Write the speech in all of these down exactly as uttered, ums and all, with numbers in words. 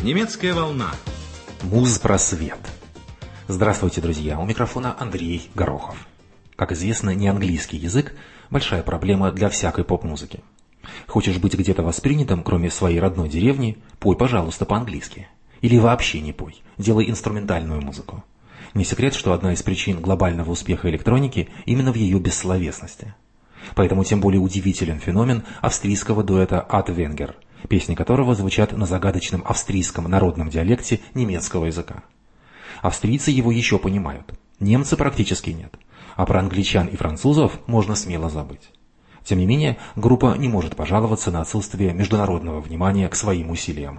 Немецкая волна. Музпросвет. Здравствуйте, друзья. У микрофона Андрей Горохов. Как известно, неанглийский язык – большая проблема для всякой поп-музыки. Хочешь быть где-то воспринятым, кроме своей родной деревни, пой, пожалуйста, по-английски. Или вообще не пой, делай инструментальную музыку. Не секрет, что одна из причин глобального успеха электроники именно в ее бессловесности. Поэтому тем более удивителен феномен австрийского дуэта Ад Венгер, песни которого звучат на загадочном австрийском народном диалекте немецкого языка. Австрийцы его еще понимают, немцы практически нет, а про англичан и французов можно смело забыть. Тем не менее, группа не может пожаловаться на отсутствие международного внимания к своим усилиям.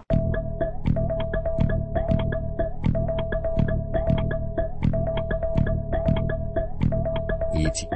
Идти.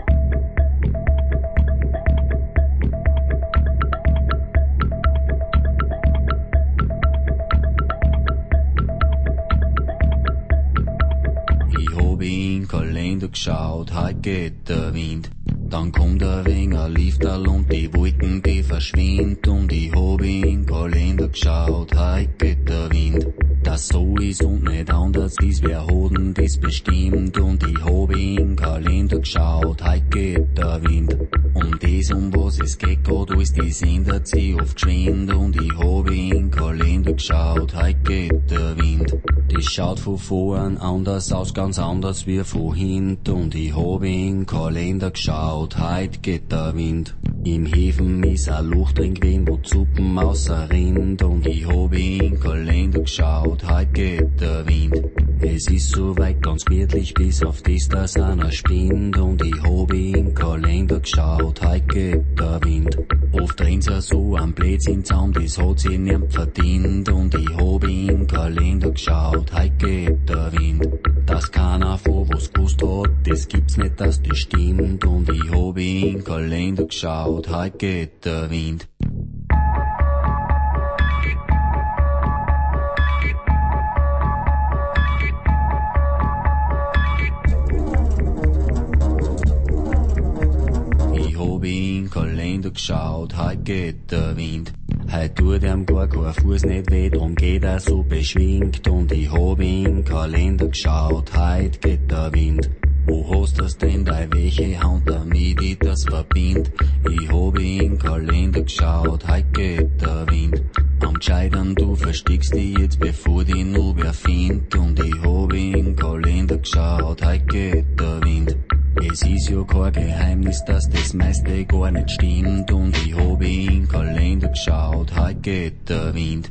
Kalender geschaut, heut geht der Wind. Dann kommt der Wenger, lief da und die Wolken, die verschwind. Und ich hab in Kalender geschaut, heut geht der Wind. Das so ist und nicht anders ist, wer hat das bestimmt. Und ich hab in Kalender geschaut, heut geht der Wind. Um das, um was es geht, Gott, alles, das ändert sich oft geschwind. Und ich hab in Kalender geschaut, heut geht der Wind. Das schaut von vorn anders aus, ganz anders wie von hinten. Und ich hab in Kalender geschaut, heut geht der Wind. Im Häfen ist ein Loch drin gewesen, wo die Suppen ausser Rind. Und ich hab in Kalender geschaut, heut geht der Wind. Es ist soweit ganz gemütlich, bis auf das, dass einer spinnt. Und ich hab in Kalender geschaut, heut geht der Wind. Oft rennt's ja so am Blödsinn zusammen, das hat sich niemand verdient. Und ich hab in Kalender geschaut, heut geht der Wind. Dass keiner von was gewusst hat, das gibt's nicht, dass das stimmt. Und ich hab in Kalender geschaut, heut geht der Wind. Ich hab in Kalender geschaut, heut geht der Wind. Heut tut ihm gar kein Fuß nicht weh, drum geht er so beschwingt. Und ich hab in Kalender geschaut, heut geht der Wind. Wo hast das denn deine welche Hand, damit ich das verbind? Ich hab in Kalender geschaut, heut geht der Wind. Am Gescheitern, du versteckst dich jetzt, bevor dich nur wer findet. Und ich hab in Kalender geschaut, heut geht der Wind. Es ist ja kein Geheimnis, dass das meiste gar nicht stimmt. Und ich hab in Kalender geschaut, heut geht der Wind.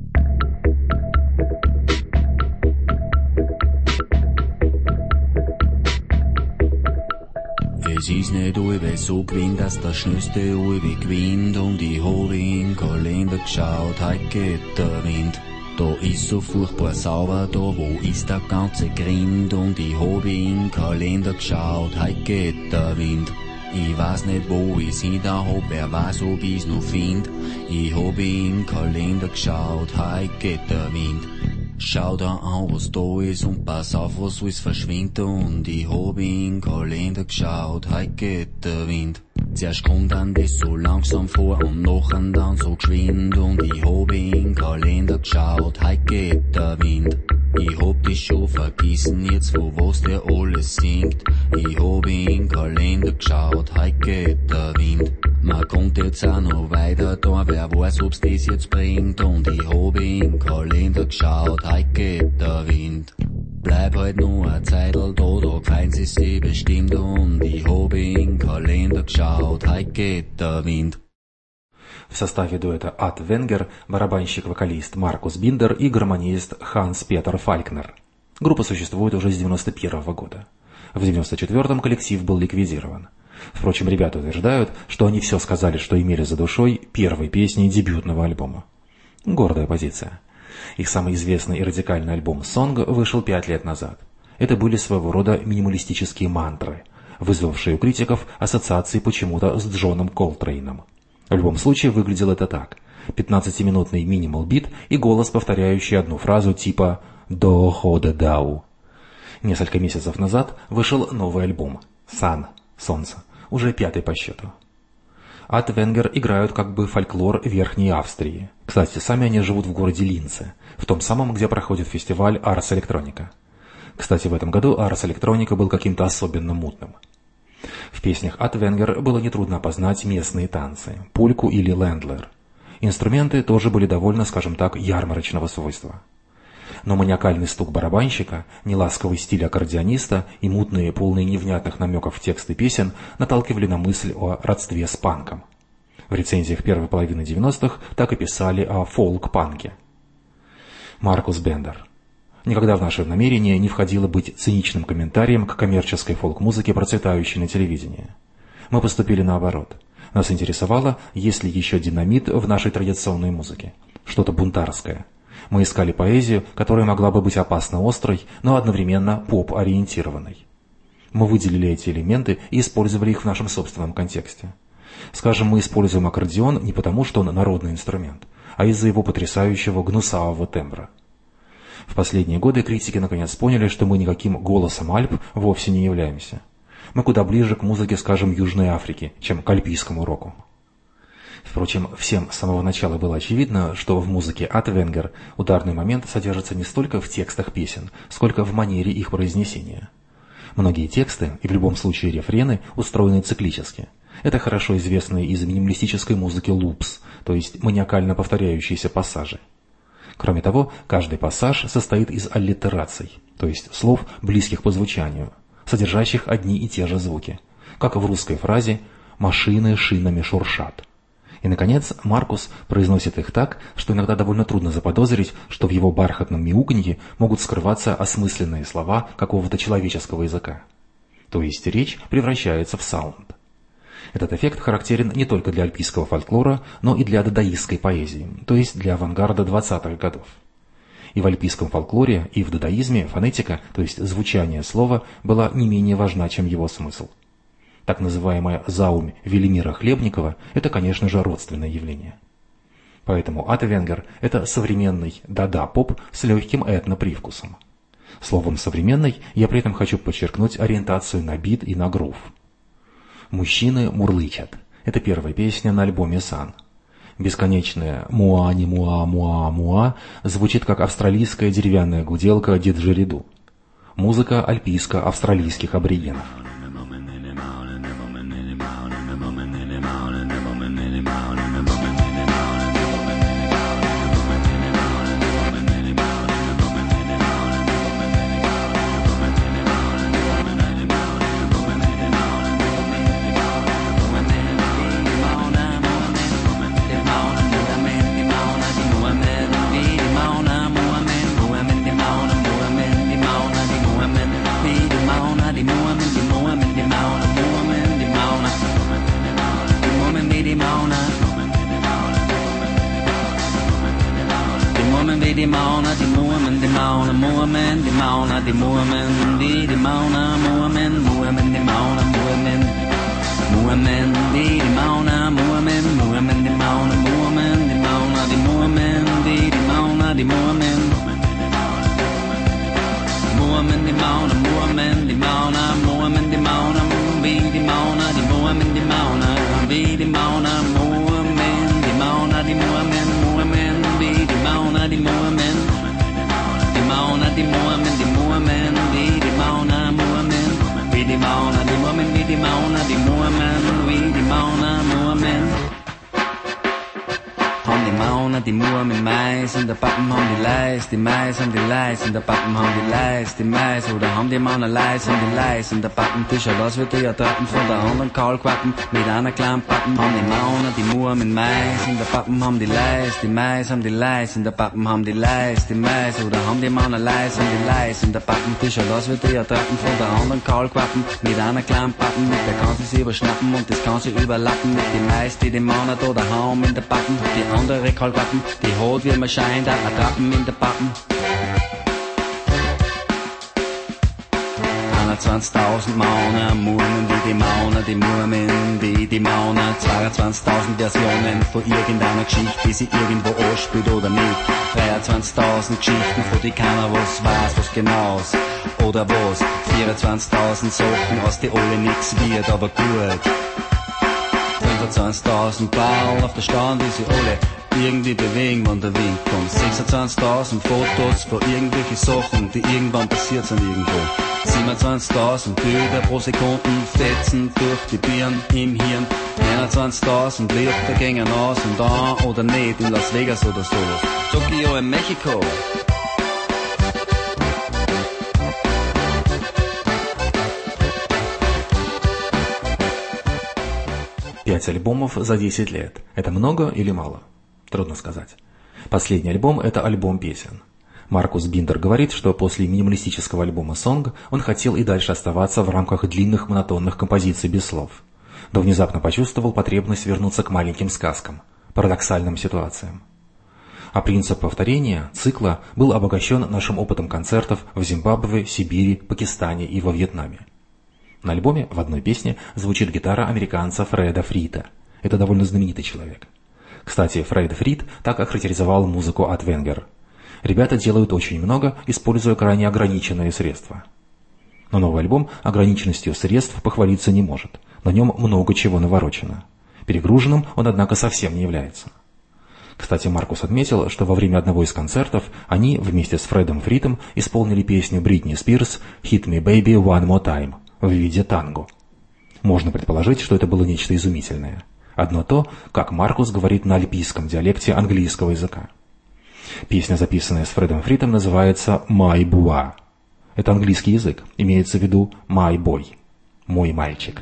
Es ist nicht allweil so gewesen, dass der Schnellste allweil gewinnt. Und ich hab in Kalender geschaut, heut geht der Wind. Da ist so furchtbar sauber, da wo ist der ganze Grind. Und ich hab in Kalender geschaut, heut geht der Wind. Ich weiß nicht, wo ich's hin da hab, wer weiß, ob ich's noch find. Ich hab in Kalender geschaut, heut geht der Wind. Schau da an, was da ist und pass auf, was alles verschwindet. Und ich hab in Kalender geschaut, heut geht der Wind. Zuerst kommt dann das so langsam vor und nachher dann so geschwind. Und ich hab in Kalender geschaut, heut geht der Wind. Ich hab dich schon vergessen, jetzt wo was der alles singt. Ich hab in Kalender geschaut, heut geht der Wind. Man kommt jetzt auch noch weiter da, wer weiß ob's das jetzt bringt. Und ich hab in Kalender geschaut, heut geht der Wind. Bleib halt nur a Zeitl da, da gefallen sie sich bestimmt. Und ich hab in Kalender geschaut, heut geht der Wind. В составе дуэта Ад Венгер барабанщик-вокалист Маркус Биндер и гармонист Ханс Петер Фалькнер. Группа существует уже с девяносто первого года. В девяносто четвёртом коллектив был ликвидирован. Впрочем, ребята утверждают, что они все сказали, что имели за душой первой песней дебютного альбома. Гордая позиция. Их самый известный и радикальный альбом «Сонг» вышел пять лет назад. Это были своего рода минималистические мантры, вызвавшие у критиков ассоциации почему-то с Джоном Колтрейном. В любом случае выглядело это так. пятнадцатиминутный минимал-бит и голос, повторяющий одну фразу типа «до хода дау». Несколько месяцев назад вышел новый альбом «Сан» – «Солнце», уже пятый по счету. Атвенгер играют как бы фольклор Верхней Австрии. Кстати, сами они живут в городе Линце, в том самом, где проходит фестиваль Ars Electronica. Кстати, в этом году Ars Electronica был каким-то особенно мутным. В песнях Атвенгер было нетрудно опознать местные танцы, польку или лендлер. Инструменты тоже были довольно, скажем так, ярмарочного свойства. Но маниакальный стук барабанщика, неласковый стиль аккордеониста и мутные, полные невнятных намеков тексты песен наталкивали на мысль о родстве с панком. В рецензиях первой половины девяностых так и писали о фолк-панке. Маркус Бендер. Никогда в наше намерение не входило быть циничным комментарием к коммерческой фолк-музыке, процветающей на телевидении. Мы поступили наоборот. Нас интересовало, есть ли еще динамит в нашей традиционной музыке, что-то бунтарское. Мы искали поэзию, которая могла бы быть опасно острой, но одновременно поп-ориентированной. Мы выделили эти элементы и использовали их в нашем собственном контексте. Скажем, мы используем аккордеон не потому, что он народный инструмент, а из-за его потрясающего гнусавого тембра. В последние годы критики наконец поняли, что мы никаким голосом Альп вовсе не являемся. Мы куда ближе к музыке, скажем, Южной Африки, чем к альпийскому року. Впрочем, всем с самого начала было очевидно, что в музыке Атвенгер ударный момент содержится не столько в текстах песен, сколько в манере их произнесения. Многие тексты, и в любом случае рефрены, устроены циклически. Это хорошо известные из минималистической музыки лупс, то есть маниакально повторяющиеся пассажи. Кроме того, каждый пассаж состоит из аллитераций, то есть слов, близких по звучанию, содержащих одни и те же звуки, как в русской фразе «машины шинами шуршат». И, наконец, Маркус произносит их так, что иногда довольно трудно заподозрить, что в его бархатном мяуканье могут скрываться осмысленные слова какого-то человеческого языка. То есть речь превращается в саунд. Этот эффект характерен не только для альпийского фольклора, но и для дадаистской поэзии, то есть для авангарда двадцатых годов. И в альпийском фольклоре, и в дадаизме фонетика, то есть звучание слова, была не менее важна, чем его смысл. Так называемая заумь Велимира Хлебникова – это, конечно же, родственное явление. Поэтому Атвенгер – это современный дада-поп с легким этно-привкусом. Словом «современный» я при этом хочу подчеркнуть ориентацию на бит и на грув. «Мужчины мурлычат» – это первая песня на альбоме «Сан». Бесконечная «муа-не-муа-муа-муа» звучит как австралийская деревянная гуделка диджериду. Музыка альпийско-австралийских аборигенов. de mor med mig, som der bappen ham de lejes, det mig som de lejes, som der bappen ham de lejes, det mig så der ham de man er lejes, som de lejes, som der bappen det skal også ved det og døppen for der andre kold kvappen, mit andre klam bappen ham de magner, de mor med mig, som der bappen ham de lejes, det mig som de lejes, som der bappen ham de lejes, det mig så der ham de man er lejes, som de lejes, som der bappen det skal også ved det og døppen for der andre kold kvappen, mit andre klam bappen, mit der kan sich überschnappen und das kann sich überlappen, mit de meiste de magner da der ham in der bappen, de andere kold kvappen, de hoved vil man shine, der er dappen in der bappen. enogtyve-tusind Magner, Murmen wie die Magner, die Murmen wie die Magner, zweiundzwanzigtausend Versionen von irgendeiner Geschichte, die sie irgendwo ausspielt oder nicht. dreiundzwanzigtausend Geschichten, von die keiner was weiß, was genau ist oder was. vierundzwanzigtausend Sachen, aus die alle nix wird, aber gut. fünfundzwanzigtausend Ball auf der Stand, die sie alle irgendwie bewegen, wenn der Wind kommt. sechsundzwanzigtausend Fotos von irgendwelchen Sachen, die irgendwann passiert sind irgendwo. siebenundzwanzigtausend Bilder pro Sekunde fetzen durch die Birnen im Hirn. einundzwanzigtausend Lichter gängen aus und an oder nicht in Las Vegas oder sowas. Tokio in Mexiko. Пять альбомов за десять лет. Это много или мало? Трудно сказать. Последний альбом – это альбом песен. Маркус Биндер говорит, что после минималистического альбома «Сонг» он хотел и дальше оставаться в рамках длинных монотонных композиций без слов, но внезапно почувствовал потребность вернуться к маленьким сказкам, парадоксальным ситуациям. А принцип повторения, цикла, был обогащен нашим опытом концертов в Зимбабве, Сибири, Пакистане и во Вьетнаме. На альбоме в одной песне звучит гитара американца Фреда Фрита. Это довольно знаменитый человек. Кстати, Фред Фрид так охарактеризовал музыку от Венгер. Ребята делают очень много, используя крайне ограниченные средства. Но новый альбом ограниченностью средств похвалиться не может. На нем много чего наворочено. Перегруженным он, однако, совсем не является. Кстати, Маркус отметил, что во время одного из концертов они вместе с Фредом Фритом исполнили песню Бритни Спирс «Hit Me Baby One More Time» в виде танго. Можно предположить, что это было нечто изумительное. Одно то, как Маркус говорит на альпийском диалекте английского языка. Песня, записанная с Фредом Фритом, называется «My Boy». Это английский язык, имеется в виду «my boy» – «мой мальчик».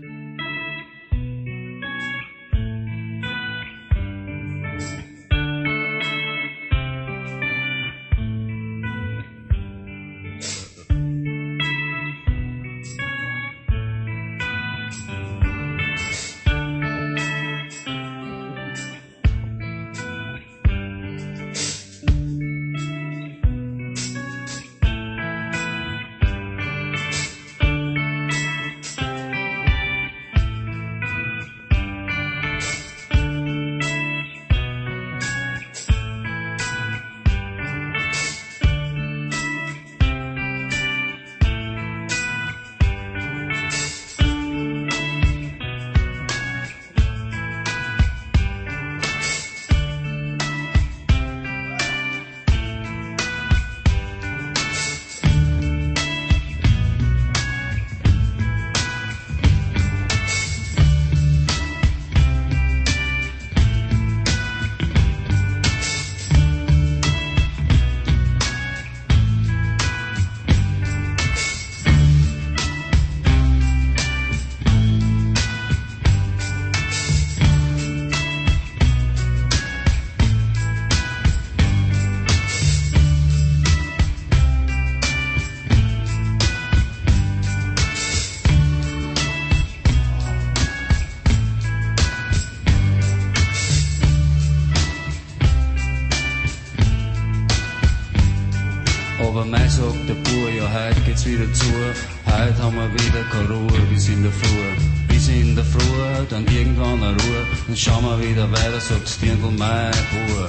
Aber mei sagt der Bub, ja heut geht's wieder zu. Heut haben wir wieder keine Ruhe bis in der Früh. Bis in der Früh, dann irgendwann eine Ruhe. Dann schauen wir wieder weiter, sagt's Dirndl, mei Bub.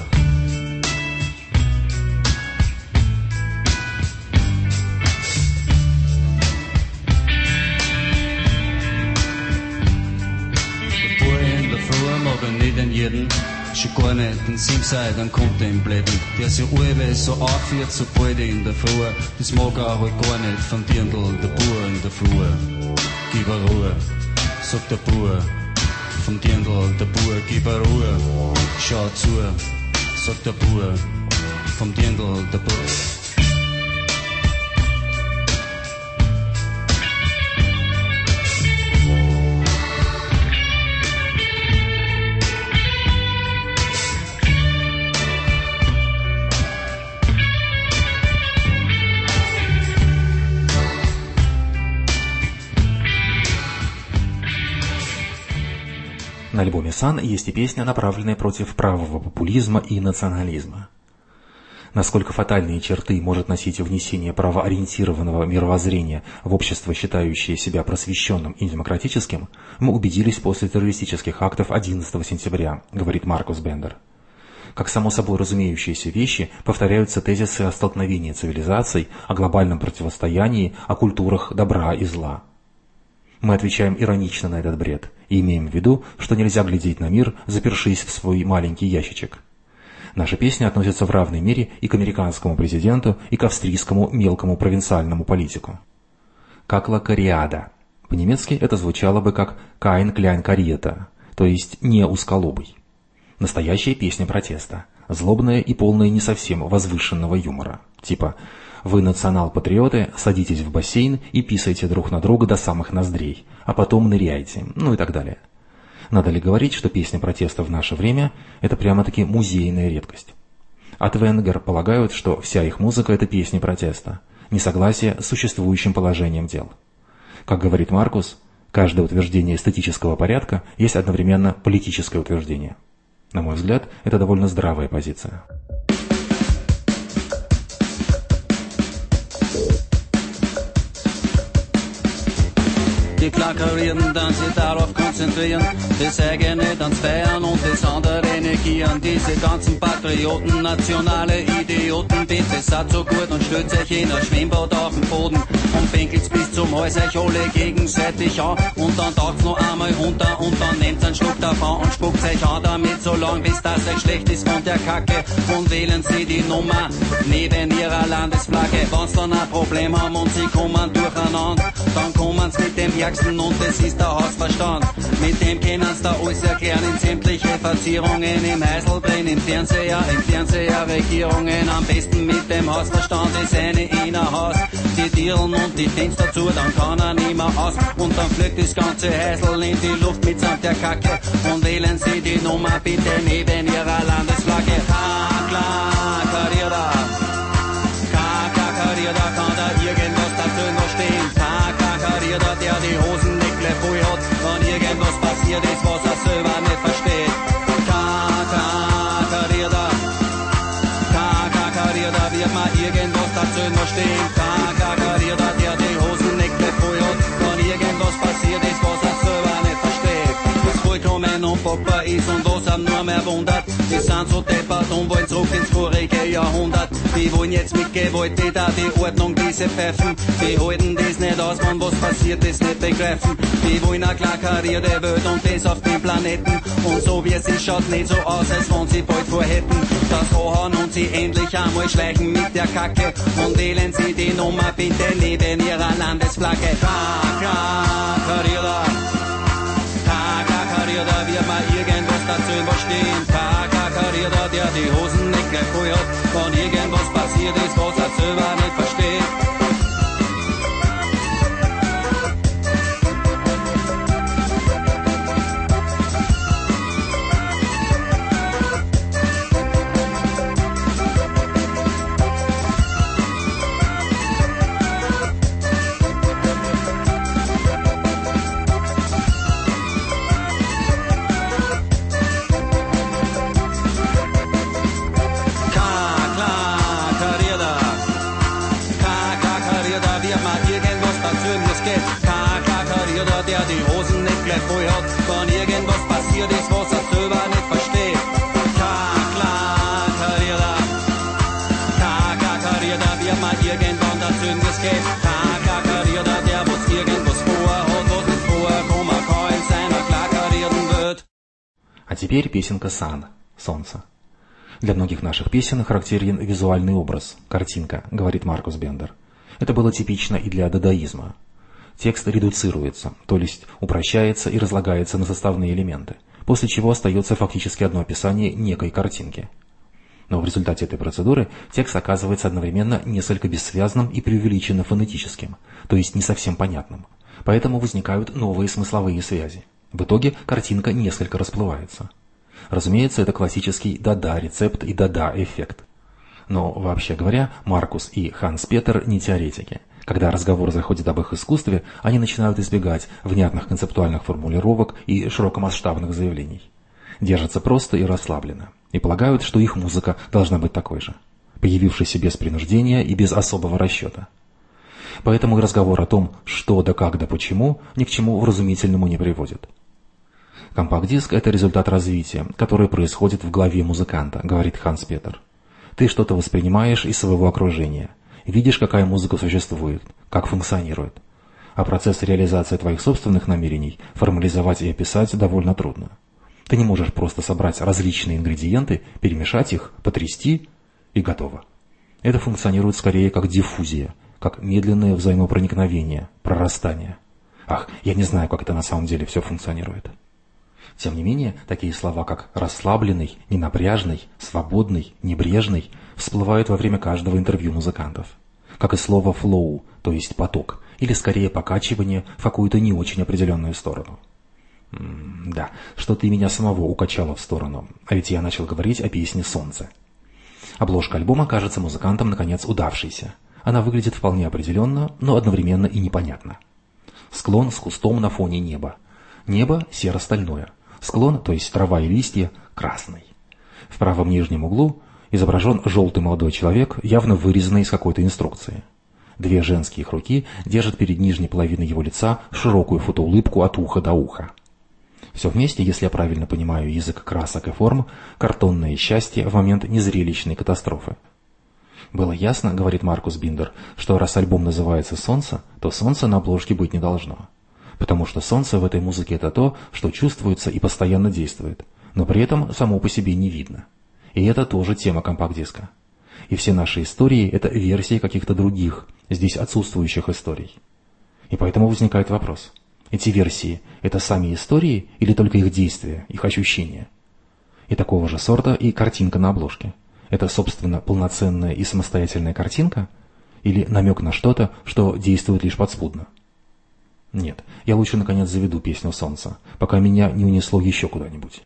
Nicht in jeden, schon gar nicht in Simsei, dann kommt er im Bläden. Der sich alle so aufführt, so bald in der Früh. Das mag er halt gar nicht von Dirndl, der Bub in der Früh. Gib er Ruhe, sagt der Bub. Vom Dirndl, der Bub, gib er Ruhe. Schau zu, sagt der Bub. Vom Dirndl, der Bub. На альбоме «Сан» есть и песня, направленная против правого популизма и национализма. Насколько фатальные черты может носить внесение правоориентированного мировоззрения в общество, считающее себя просвещенным и демократическим, мы убедились после террористических актов одиннадцатого сентября, говорит Маркус Бендер. Как само собой разумеющиеся вещи, повторяются тезисы о столкновении цивилизаций, о глобальном противостоянии, о культурах добра и зла. Мы отвечаем иронично на этот бред и имеем в виду, что нельзя глядеть на мир, запершись в свой маленький ящичек. Наша песня относится в равной мере и к американскому президенту, и к австрийскому мелкому провинциальному политику. Какла кариада. По-немецки это звучало бы как «Кайн кляйн кариета», то есть «не узколобый». Настоящая песня протеста, злобная и полная не совсем возвышенного юмора. Типа «Вы, национал-патриоты, садитесь в бассейн и писайте друг на друга до самых ноздрей, а потом ныряйте», ну и так далее. Надо ли говорить, что песня протеста в наше время – это прямо-таки музейная редкость? От Венгер полагают, что вся их музыка – это песни протеста, несогласие с существующим положением дел. Как говорит Маркус, каждое утверждение эстетического порядка есть одновременно политическое утверждение. На мой взгляд, это довольно здравая позиция. Die Klackerierten dann sich darauf konzentrieren, das eigene dann feiern und das andere negieren. Diese ganzen Patrioten, nationale Idioten, bitte seid so gut und stellt euch in ein Schwimmbad auf den Boden und pinkelt's bis zum Hals euch alle gegenseitig an und dann taucht's noch einmal runter und dann nehmt einen Schluck davon und spuckt euch an damit so lang, bis das euch schlecht ist von der Kacke und wählen sie die Nummer neben ihrer Landesflagge. Wenn's dann ein Problem haben und sie kommen durcheinander, dann kommen's mit dem Ärgsten und das ist der Hausverstand. Mit dem können's da alles erklären in sämtliche Verzierungen, im Heisel drin, im Fernseher, im Fernseher Regierungen. Am besten mit dem Hausverstand ist eine Innerhaus. Die Dirlen und die Fenster zu, dann kann er nicht mehr aus. Und dann fliegt das ganze Heisel in die Luft mitsamt der Kacke. Und wählen Sie die Nummer bitte neben Ihrer Landesflagge. Klar, Karriere. Karriere, kann da irgendwas dazu noch stehen? Karriere, der die Hosennäckle voll hat, wenn irgendwas passiert ist, was er selber nicht versteht. Karriere, Karriere, wird mal irgendwas dazu noch stehen? Karriere, der die Hosennäckle voll hat, wenn irgendwas passiert ist, was er selber nicht versteht. Was vollkommen unpackbar ist und was am nur mehr wundert, die sind so deppert und wollen zurück ins vorige Jahrhundert. Die wollen jetzt mit Gewalt da die Ordnung diese pfeifen. Die halten das nicht aus, wenn was passiert ist, nicht begreifen. Die wollen eine klar karierte Welt und das auf dem Planeten. Und so wie es ist, schaut nicht so aus, als wenn sie bald vorhätten. Das Hauen und sie endlich einmal schleichen mit der Kacke. Und wählen sie die Nummer bitte neben ihrer Landesflagge. Karriere, Karriere, wird mal irgendwas dazu überstehen. Karriere, der die Hosennäckle voll hat, wenn irgendwas passiert ist, was er selber nicht versteht. Der die Hosennäckle voll hat, wenn irgendwas passiert ist, was er selber nicht versteht. Karriere, Karriere, wird mal irgendwann dazu das geht. Karriere, der was irgendwas vorhat, was nicht vorkommen kann in seiner klarkarierten Welt. А теперь песенка «Сан» — «Солнце». Для многих наших песен характерен визуальный образ, картинка, говорит Маркус Бендер. Это было типично и для дадаизма. Текст редуцируется, то есть упрощается и разлагается на составные элементы, после чего остается фактически одно описание некой картинки. Но в результате этой процедуры текст оказывается одновременно несколько бессвязным и преувеличенно фонетическим, то есть не совсем понятным. Поэтому возникают новые смысловые связи. В итоге картинка несколько расплывается. Разумеется, это классический «да-да» рецепт и «да-да» эффект. Но, вообще говоря, Маркус и Ханс Петер не теоретики. Когда разговор заходит об их искусстве, они начинают избегать внятных концептуальных формулировок и широкомасштабных заявлений. Держатся просто и расслабленно. И полагают, что их музыка должна быть такой же, появившейся без принуждения и без особого расчета. Поэтому и разговор о том, что да как да почему, ни к чему вразумительному не приводит. Компакт-диск – это результат развития, которое происходит в голове музыканта, говорит Ханс Петер. Ты что-то воспринимаешь из своего окружения. Видишь, какая музыка существует, как функционирует. а процесс реализации твоих собственных намерений формализовать и описать довольно трудно. Ты не можешь просто собрать различные ингредиенты, перемешать их, потрясти и готово. Это функционирует скорее как диффузия, как медленное взаимопроникновение, прорастание. Ах, я не знаю, как это на самом деле все функционирует. Тем не менее, такие слова, как расслабленный, ненапряжный, свободный, небрежный, всплывают во время каждого интервью музыкантов. Как и слово «flow», то есть поток, или скорее покачивание в какую-то не очень определенную сторону. М-м, да, что-то и меня самого укачало в сторону, а ведь я начал говорить о песне «Солнце». Обложка альбома кажется музыкантам, наконец, удавшейся. Она выглядит вполне определенно, но одновременно и непонятно. Склон с кустом на фоне неба. Небо серо-стальное. Склон, то есть трава и листья, красный. В правом нижнем углу изображен желтый молодой человек, явно вырезанный из какой-то инструкции. Две женские их руки держат перед нижней половиной его лица широкую фотоулыбку от уха до уха. Все вместе, если я правильно понимаю язык красок и форм, картонное счастье в момент незрелищной катастрофы. Было ясно, говорит Маркус Биндер, что раз альбом называется «Солнце», то солнца на обложке быть не должно. Потому что солнце в этой музыке – это то, что чувствуется и постоянно действует, но при этом само по себе не видно. И это тоже тема компакт-диска. И все наши истории – это версии каких-то других, здесь отсутствующих историй. И поэтому возникает вопрос. Эти версии – это сами истории или только их действия, их ощущения? И такого же сорта и картинка на обложке. Это, собственно, полноценная и самостоятельная картинка? Или намек на что-то, что действует лишь подспудно? Нет, я лучше наконец заведу песню «Солнце», пока меня не унесло еще куда-нибудь.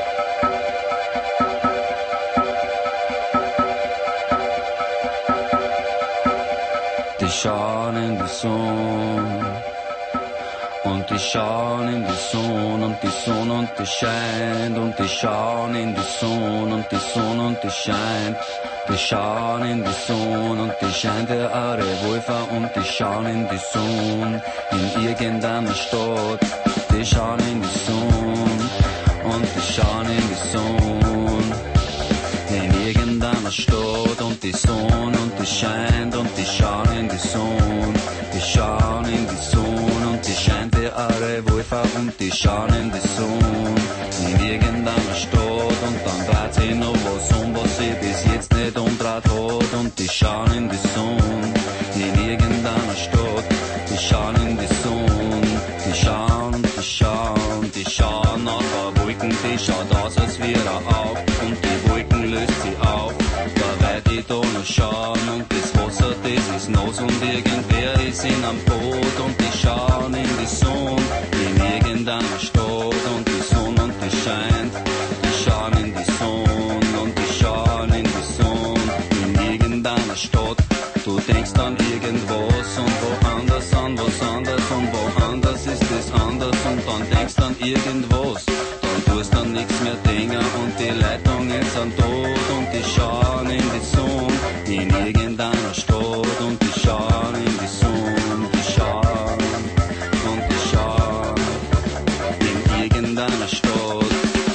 Und die schauen in die Sonne und die Sonne und die scheint und die schauen in die Sonne und die Sonne und die scheint. Die schauen in die Sonne und die scheint der Revolver und die schauen in die Sonne in irgendeiner Stadt. Die schauen in die Sonne und die schauen in die Sonne in irgendeiner Stadt und die Sonne und die scheint und die schauen in die Sonne. Die schauen in die Sonne und die scheint der Revolver und die schauen in die Sonne in irgendeiner Stadt und dann dreht sie noch was um, was sie bis jetzt nicht umdreht hat und die schauen in die Sonne in irgendeiner Stadt. Die schauen in die Sonne, die schauen und die schauen, die schauen nach der Wolken, die schaut aus, als wäre er auf und die Wolken löst sie auf. Da weit die da noch schauen und das Wasser, das ist nass und irgendwer ist in einem Boot und die schauen in die Sonne in irgendeiner Stadt und die Sonne und die scheint. Die schauen in die Sonne und die schauen in die Sonne in irgendeiner Stadt. Du denkst an irgendwas und woanders an was anders und woanders ist es anders und dann denkst an irgendwas. Dann tust dann nichts mehr denken und die Leitungen sind tot und die schauen in die Sonne in irgendeiner Stadt und die schauen in die Sonne, die schauen und die schauen in irgendeiner Stadt,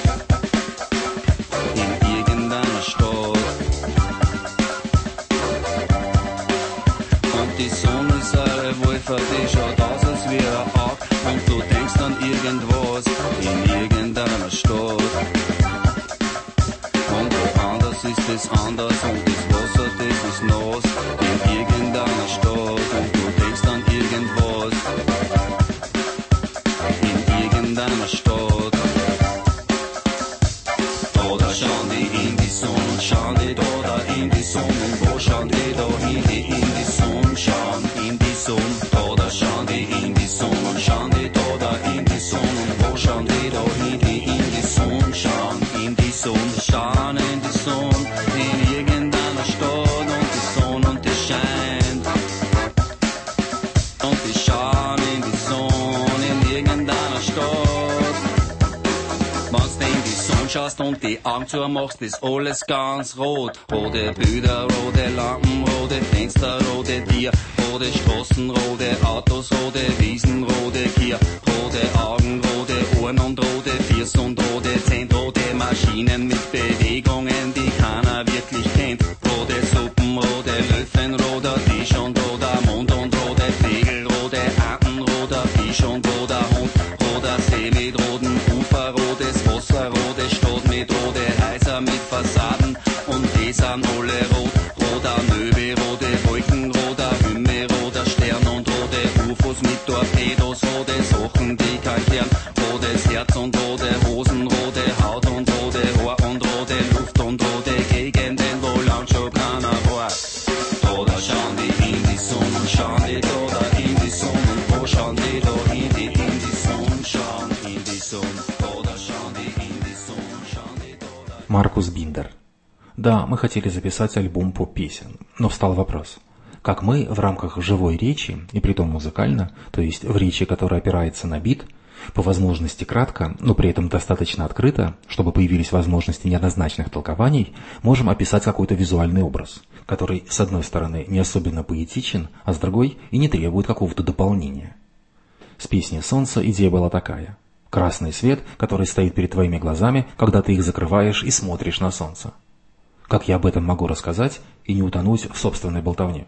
in irgendeiner Stadt. Und die Sonne ist ein Revolver, die schaut aus, als wäre er auf und du denkst an irgendwas in irgendeiner Stadt. Und woanders ist es anders und das Wasser, das ist nass in irgendeiner Stadt und du denkst an irgendwas in irgendeiner Stadt. Da schauen die in die Sonne und schauen die da, da in die Sonne und wo schauen die da hin, die in die Sonne schauen, in die Sonne. Da, da schauen die in die Sonne und schauen die da, da in die Sonne und wo schauen die da hin, die in die Sonne schauen, in die Sonne, schauen in die Sonne, in irgendeiner Stadt und die Sonne und die scheint. Und die schauen in die Sonne in irgendeiner Stadt. Wenn's du in die Sonne schaust und die Augen zumachst, ist alles ganz rot. Rote Bilder, rote Lampen, rote Fenster, rote Tier, rote Straßen, rote Autos, rote Wiesen, rote Kier, rote Augen, rote Ohren und rote Fiers und rote Zähne, rote Maschinen mit Bewegungen, die keiner wirklich kennt. Rote Suppen, rote Löffel, roter Tisch und roter Mond und rote Vögel, rote Enten, Herz und rote Hosen, rote Haut und rote Haar und rote Luft und rote Gegenden, wo lang schon keiner war. Oder schauen die in die Sonne, schauen die da in die Sonne, wo schauen die da in die, in die Sonne, schauen in die Sonne, oder schauen die in die Sonne, schauen die da. Маркус Биндер. Да, мы хотели записать альбом поп-песен, но встал вопрос. Как мы в рамках живой речи, и притом музыкально, то есть в речи, которая опирается на бит, по возможности кратко, но при этом достаточно открыто, чтобы появились возможности неоднозначных толкований, можем описать какой-то визуальный образ, который, с одной стороны, не особенно поэтичен, а с другой и не требует какого-то дополнения. С песней «Солнце» идея была такая. Красный свет, который стоит перед твоими глазами, когда ты их закрываешь и смотришь на солнце. Как я об этом могу рассказать и не утонуть в собственной болтовне?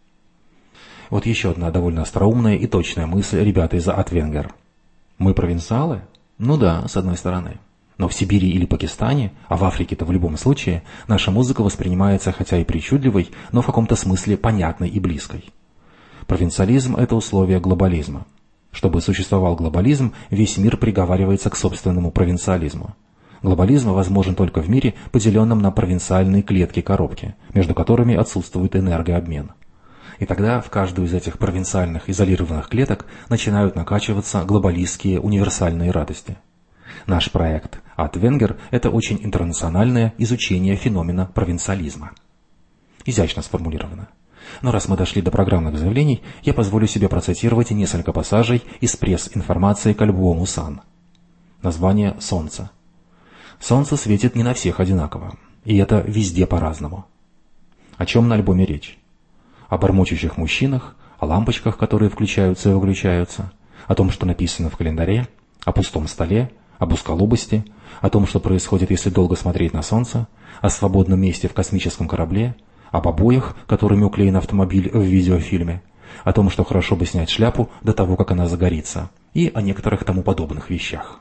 Вот еще одна довольно остроумная и точная мысль ребята из Атвенгер. Мы провинциалы? Ну да, с одной стороны. Но в Сибири или Пакистане, а в Африке-то в любом случае, наша музыка воспринимается хотя и причудливой, но в каком-то смысле понятной и близкой. Провинциализм – это условие глобализма. Чтобы существовал глобализм, весь мир приговаривается к собственному провинциализму. Глобализм возможен только в мире, поделенном на провинциальные клетки-коробки, между которыми отсутствует энергообмен. И тогда в каждую из этих провинциальных изолированных клеток начинают накачиваться глобалистские универсальные радости. Наш проект «Атвенгер» – это очень интернациональное изучение феномена провинциализма. Изящно сформулировано. Но раз мы дошли до программных заявлений, я позволю себе процитировать несколько пассажей из пресс-информации к альбому «Сан». Название «Солнце». Солнце светит не на всех одинаково, и это везде по-разному. О чем на альбоме речь? О бормочущих мужчинах, о лампочках, которые включаются и выключаются, о том, что написано в календаре, о пустом столе, об узколобости, о том, что происходит, если долго смотреть на солнце, о свободном месте в космическом корабле, об обоях, которыми уклеен автомобиль в видеофильме, о том, что хорошо бы снять шляпу до того, как она загорится, и о некоторых тому подобных вещах.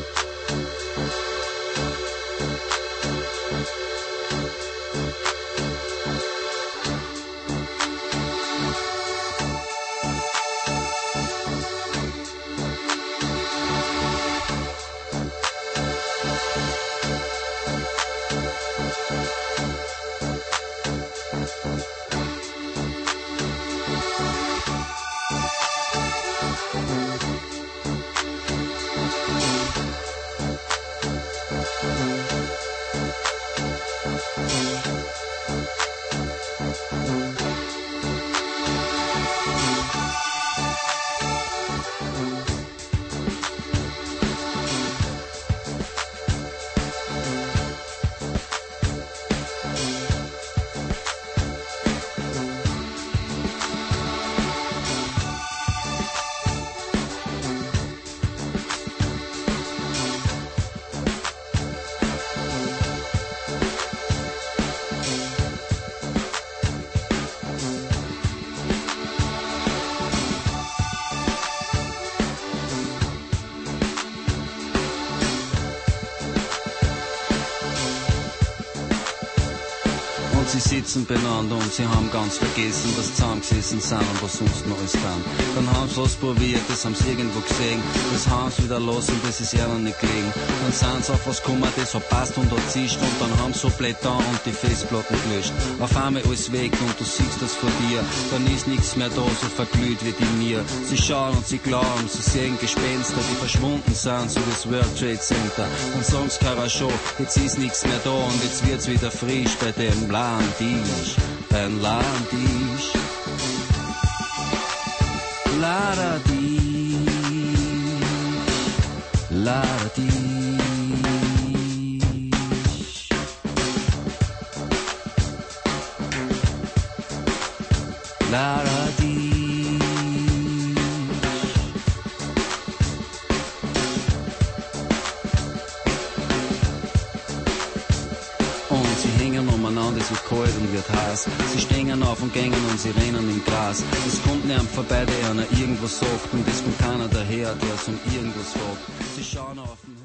Sie sitzen beieinander und sie haben ganz vergessen, was zusammengesessen sind und was sonst noch ist dann. Dann haben sie was probiert, das haben sie irgendwo gesehen, das haben sie wieder lassen, das ist ja noch nicht gelegen. Dann sind sie auf was gekommen, das hat passt und hat zischt und dann haben sie so Blätter und die Festplatten gelöscht. Auf einmal alles weg und du siehst das vor dir, dann ist nichts mehr da, so verglüht wie in mir. Sie schauen und sie glauben, sie sehen Gespenster, die verschwunden sind, so das World Trade Center. Und sagen sie keiner schon, jetzt ist nichts mehr da und jetzt wird's wieder frisch bei dem Land. Tisch, beim Landtisch. Ladatisch, Ladatisch. Ladatisch. Es wird kalt und wird heiß. Sie stehen auf und gängen und sie rennen im Gras. Es kommt niemand vorbei, der einer irgendwas sagt. Und es kommt keiner daher, der zum irgendwas fragt. Sie schauen auf